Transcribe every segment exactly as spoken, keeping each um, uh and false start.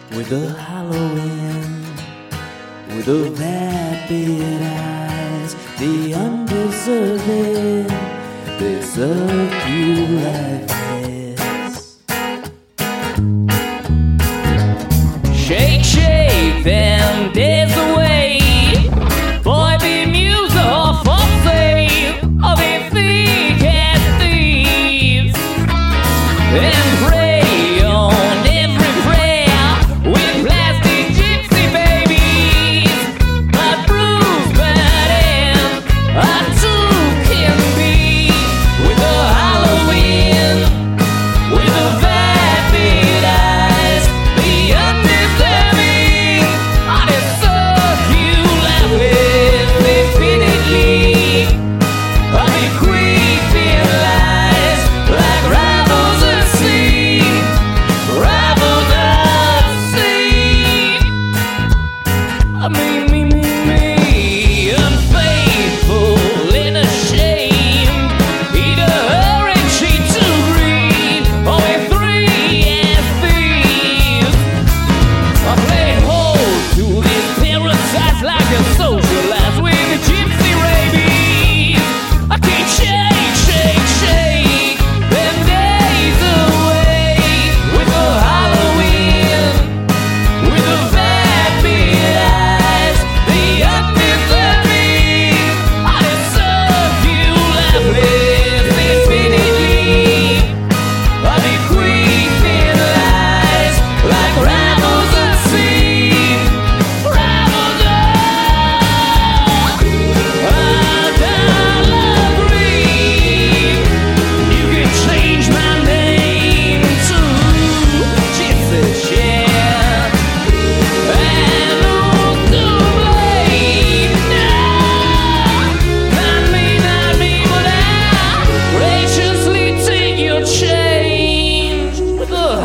with the Halloween, with the vapid eyes, the undeserving, they suck you like this. Shake, shake them days away, boy be muse or for sale, or be thick as thieves, and pray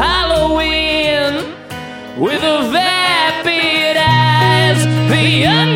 with the vapid eyes, the